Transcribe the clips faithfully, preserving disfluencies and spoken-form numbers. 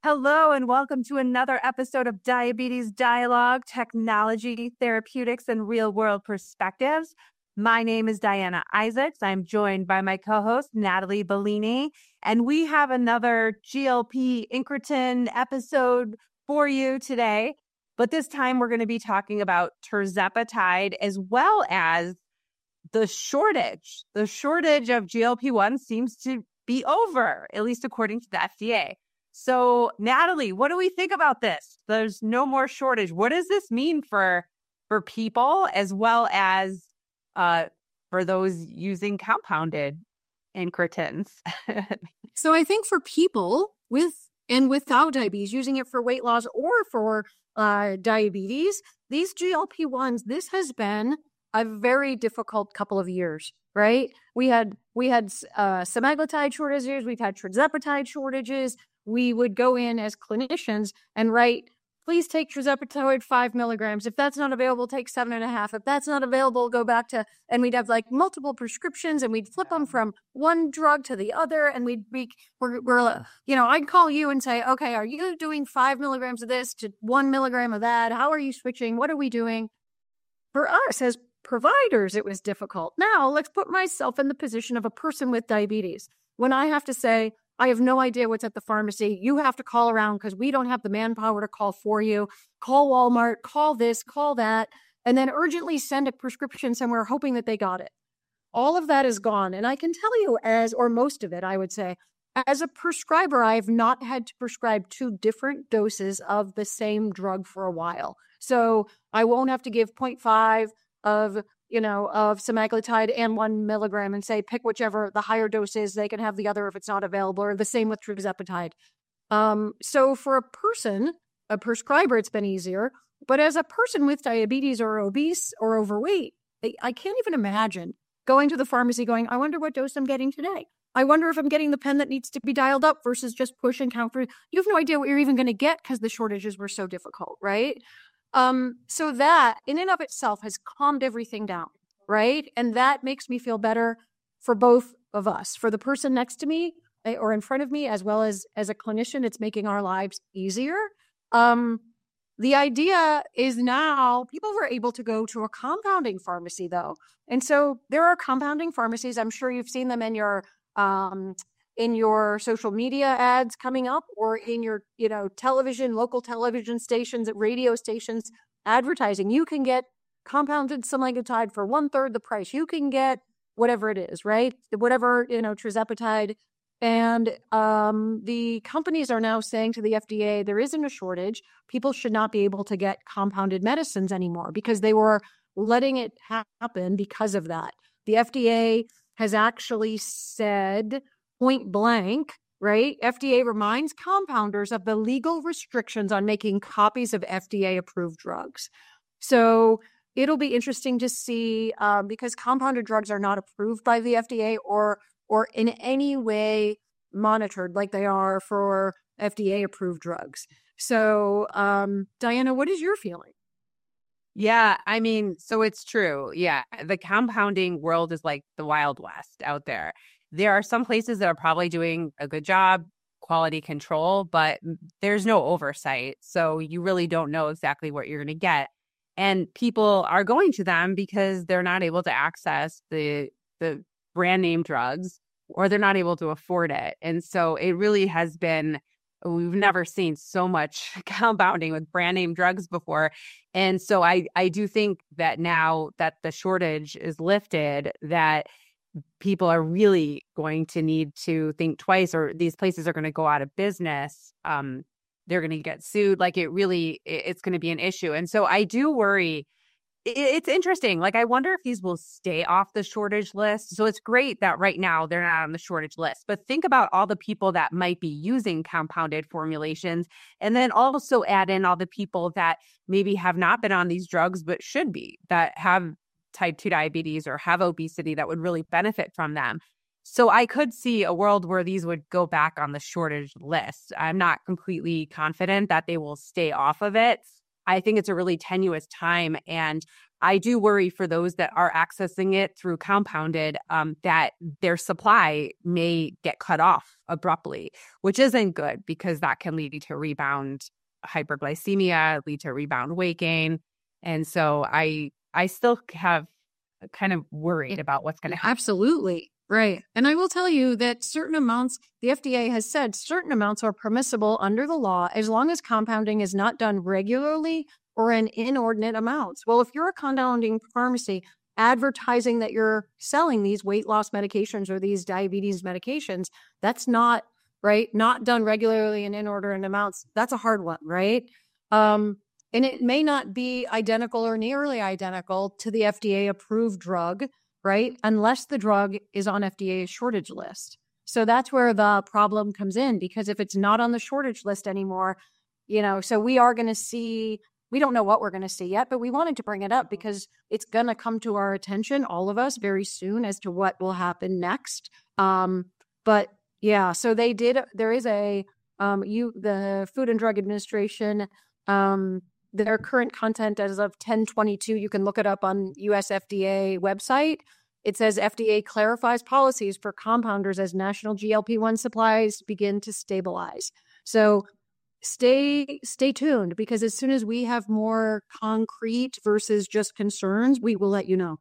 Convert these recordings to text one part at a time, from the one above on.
Hello, and welcome to another episode of Diabetes Dialogue, Technology, Therapeutics, and Real-World Perspectives. My name is Diana Isaacs. I'm joined by my co-host, Natalie Bellini, and we have another G L P incretin episode for you today. But this time, we're going to be talking about tirzepatide as well as the shortage. The shortage of G L P one seems to be over, at least according to the F D A. So, Natalie, what do we think about this? There's no more shortage. What does this mean for for people as well as uh, for those using compounded incretins? So I think for people with and without diabetes, using it for weight loss or for uh, diabetes, these G L P ones, this has been a very difficult couple of years, right? We had we had uh, semaglutide shortages, we've had tirzepatide shortages. We would go in as clinicians and write, please take tirzepatide five milligrams. If that's not available, take seven and a half. If that's not available, go back to, and we'd have like multiple prescriptions and we'd flip them from one drug to the other. And we'd be, we're, we're, you know, I'd call you and say, okay, are you doing five milligrams of this to one milligram of that? How are you switching? What are we doing? For us as providers, it was difficult. Now let's put myself in the position of a person with diabetes. When I have to say, I have no idea what's at the pharmacy. You have to call around because we don't have the manpower to call for you. Call Walmart, call this, call that, and then urgently send a prescription somewhere hoping that they got it. All of that is gone. And I can tell you as, or most of it, I would say, as a prescriber, I have not had to prescribe two different doses of the same drug for a while. So I won't have to give zero point five of you know, of semaglutide and one milligram and say, pick whichever the higher dose is, they can have the other if it's not available, or the same with tirzepatide. Um, so for a person, a prescriber, it's been easier. But as a person with diabetes or obese or overweight, I, I can't even imagine going to the pharmacy going, I wonder what dose I'm getting today. I wonder if I'm getting the pen that needs to be dialed up versus just push and count for. You have no idea what you're even going to get because the shortages were so difficult, right? Um, so that in and of itself has calmed everything down, right? And that makes me feel better for both of us, for the person next to me or in front of me, as well as as a clinician. It's making our lives easier. Um, the idea is now people were able to go to a compounding pharmacy, though. And so there are compounding pharmacies. I'm sure you've seen them in your um, in your social media ads coming up, or in your, you know, television, local television stations, radio stations advertising. You can get compounded semaglutide for one third the price. You can get whatever it is, right? Whatever, you know, tirzepatide. And um, the companies are now saying to the F D A, there isn't a shortage. People should not be able to get compounded medicines anymore because they were letting it happen because of that. The F D A has actually said point blank, right? F D A reminds compounders of the legal restrictions on making copies of F D A-approved drugs. So it'll be interesting to see um, because compounded drugs are not approved by the F D A or or in any way monitored like they are for F D A-approved drugs. So, um, Diana, what is your feeling? Yeah, I mean, so it's true. Yeah, the compounding world is like the Wild West out there. There are some places that are probably doing a good job, quality control, but there's no oversight. So you really don't know exactly what you're going to get. And people are going to them because they're not able to access the the brand name drugs, or they're not able to afford it. And so it really has been, we've never seen so much compounding with brand name drugs before. And so I, I do think that now that the shortage is lifted, that people are really going to need to think twice, or these places are going to go out of business. Um, they're going to get sued. Like it really, it's going to be an issue. And so I do worry. It's interesting. Like, I wonder if these will stay off the shortage list. So it's great that right now they're not on the shortage list, but think about all the people that might be using compounded formulations, and then also add in all the people that maybe have not been on these drugs, but should be, that have type two diabetes or have obesity that would really benefit from them. So I could see a world where these would go back on the shortage list. I'm not completely confident that they will stay off of it. I think it's a really tenuous time. And I do worry for those that are accessing it through compounded, um, that their supply may get cut off abruptly, which isn't good because that can lead to rebound hyperglycemia, lead to rebound weight gain. And so I I still have kind of worried about what's going to happen. Absolutely. Right. And I will tell you that certain amounts, the F D A has said certain amounts are permissible under the law as long as compounding is not done regularly or in inordinate amounts. Well, if you're a compounding pharmacy advertising that you're selling these weight loss medications or these diabetes medications, that's not right, not done regularly in inordinate amounts. That's a hard one, right? Um, and it may not be identical or nearly identical to the F D A approved drug, right? Unless the drug is on F D A's shortage list. So that's where the problem comes in, because if it's not on the shortage list anymore, you know, so we are going to see, we don't know what we're going to see yet, but we wanted to bring it up because it's going to come to our attention, all of us, very soon as to what will happen next. Um, but yeah, so they did, there is a, um, you, the Food and Drug Administration, um, their current content as of ten twenty-two, you can look it up on U S F D A website. It says F D A clarifies policies for compounders as national G L P one supplies begin to stabilize. So stay stay tuned, because as soon as we have more concrete versus just concerns, we will let you know.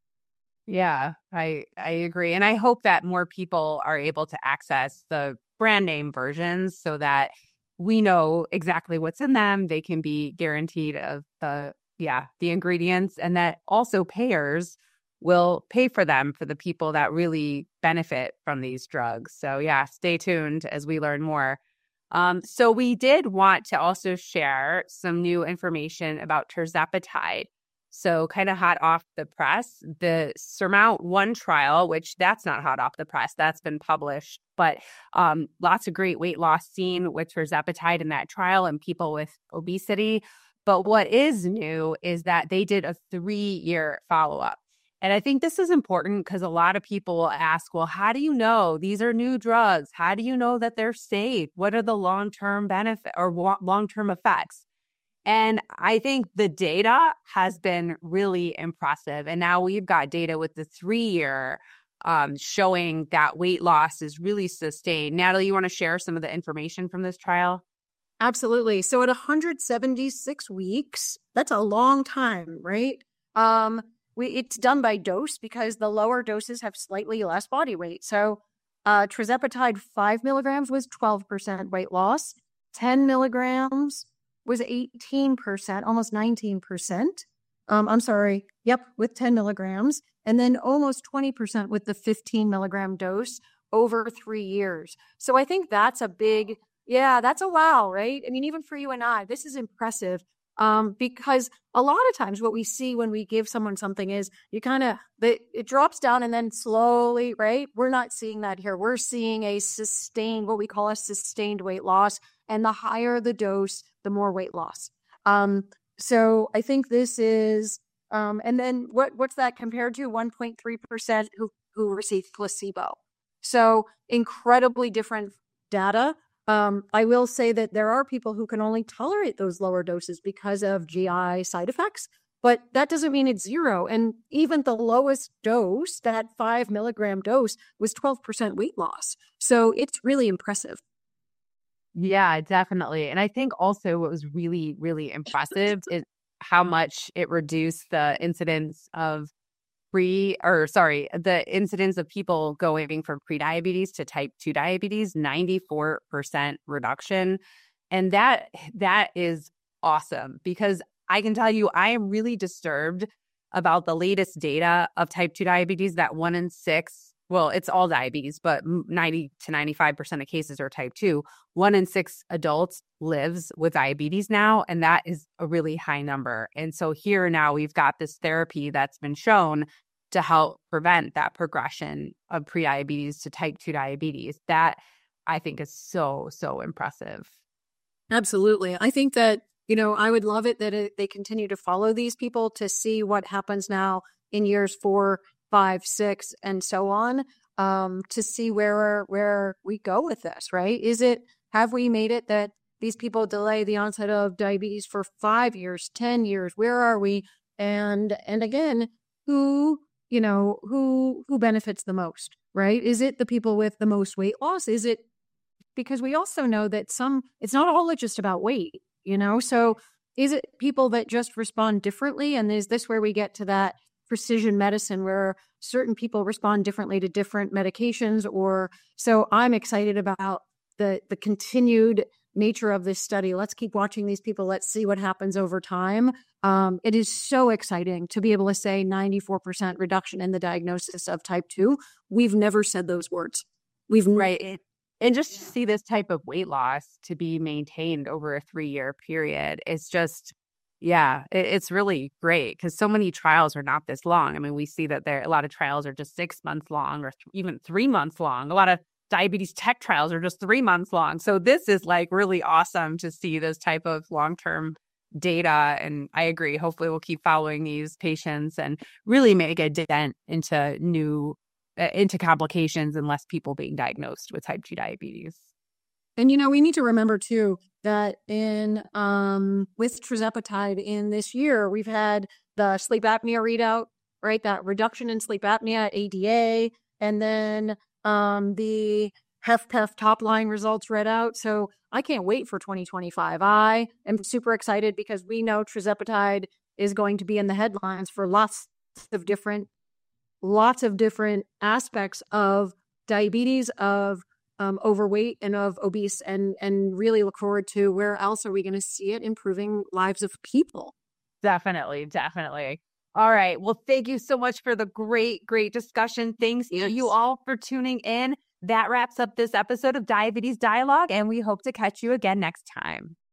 Yeah, I I agree. And I hope that more people are able to access the brand name versions so that we know exactly what's in them. They can be guaranteed of the, yeah, the ingredients, and that also payers will pay for them for the people that really benefit from these drugs. So yeah, stay tuned as we learn more. Um, so we did want to also share some new information about tirzepatide. So kind of hot off the press, the SURMOUNT one trial, which that's not hot off the press, that's been published, but um, lots of great weight loss seen with tirzepatide in that trial in people with obesity. But what is new is that they did a three-year follow-up. And I think this is important because a lot of people will ask, well, how do you know these are new drugs? How do you know that they're safe? What are the long-term benefit or long-term effects? And I think the data has been really impressive. And now we've got data with the three-year um, showing that weight loss is really sustained. Natalie, you want to share some of the information from this trial? Absolutely. So at one hundred seventy-six weeks, that's a long time, right? Um, we it's done by dose because the lower doses have slightly less body weight. So uh, tirzepatide five milligrams was twelve percent weight loss. ten milligrams was eighteen percent, almost nineteen percent. Um, I'm sorry. Yep, with ten milligrams. And then almost twenty percent with the fifteen milligram dose over three years. So I think that's a big, yeah, that's a wow, right? I mean, even for you and I, this is impressive. Um, because a lot of times what we see when we give someone something is you kind of, it drops down and then slowly, right? We're not seeing that here. We're seeing a sustained, what we call a sustained weight loss. And the higher the dose, the more weight loss. Um, so I think this is, um, and then what, what's that compared to? one point three percent who, who received placebo. So incredibly different data. Um, I will say that there are people who can only tolerate those lower doses because of G I side effects, but that doesn't mean it's zero. And even the lowest dose, that five milligram dose, was twelve percent weight loss. So it's really impressive. Yeah, definitely. And I think also what was really, really impressive is how much it reduced the incidence of pre or sorry, the incidence of people going from prediabetes to type two diabetes, ninety-four percent reduction. And that that is awesome, because I can tell you, I am really disturbed about the latest data of type two diabetes, that one in six, well, it's all diabetes, but ninety to ninety-five percent of cases are type two. One in six adults lives with diabetes now, and that is a really high number. And so here now we've got this therapy that's been shown to help prevent that progression of prediabetes to type two diabetes. That I think is so, so impressive. Absolutely. I think that, you know, I would love it that it, they continue to follow these people to see what happens now in years four, five, six, and so on, um, to see where where we go with this, right? Is it, have we made it that these people delay the onset of diabetes for five years, ten years? Where are we? And and again, who, you know, who who benefits the most, right? Is it the people with the most weight loss? Is it, because we also know that some, it's not all just about weight, you know? So is it people that just respond differently? And is this where we get to that precision medicine where certain people respond differently to different medications? Or so I'm excited about the the continued nature of this study. Let's keep watching these people. Let's see what happens over time. Um, it is so exciting to be able to say ninety-four percent reduction in the diagnosis of type two. We've never said those words. We've right. It, and just to see this type of weight loss to be maintained over a three-year period, it's just, yeah, it, it's really great because so many trials are not this long. I mean, we see that there a lot of trials are just six months long or th- even three months long. A lot of diabetes tech trials are just three months long. So this is like really awesome to see this type of long-term data. And I agree. Hopefully we'll keep following these patients and really make a dent into new uh, into complications and less people being diagnosed with type two diabetes. And, you know, we need to remember, too, that in um, with tirzepatide in this year, we've had the sleep apnea readout, right? That reduction in sleep apnea at A D A, and then um, the HFpEF top line results read out. So I can't wait for twenty twenty-five. I am super excited because we know tirzepatide is going to be in the headlines for lots of different, lots of different aspects of diabetes, of Um, overweight and of obese, and and really look forward to where else are we going to see it improving lives of people. Definitely, definitely. All right. Well, thank you so much for the great, great discussion. Thanks Yes. you all for tuning in. That wraps up this episode of Diabetes Dialogue, and we hope to catch you again next time.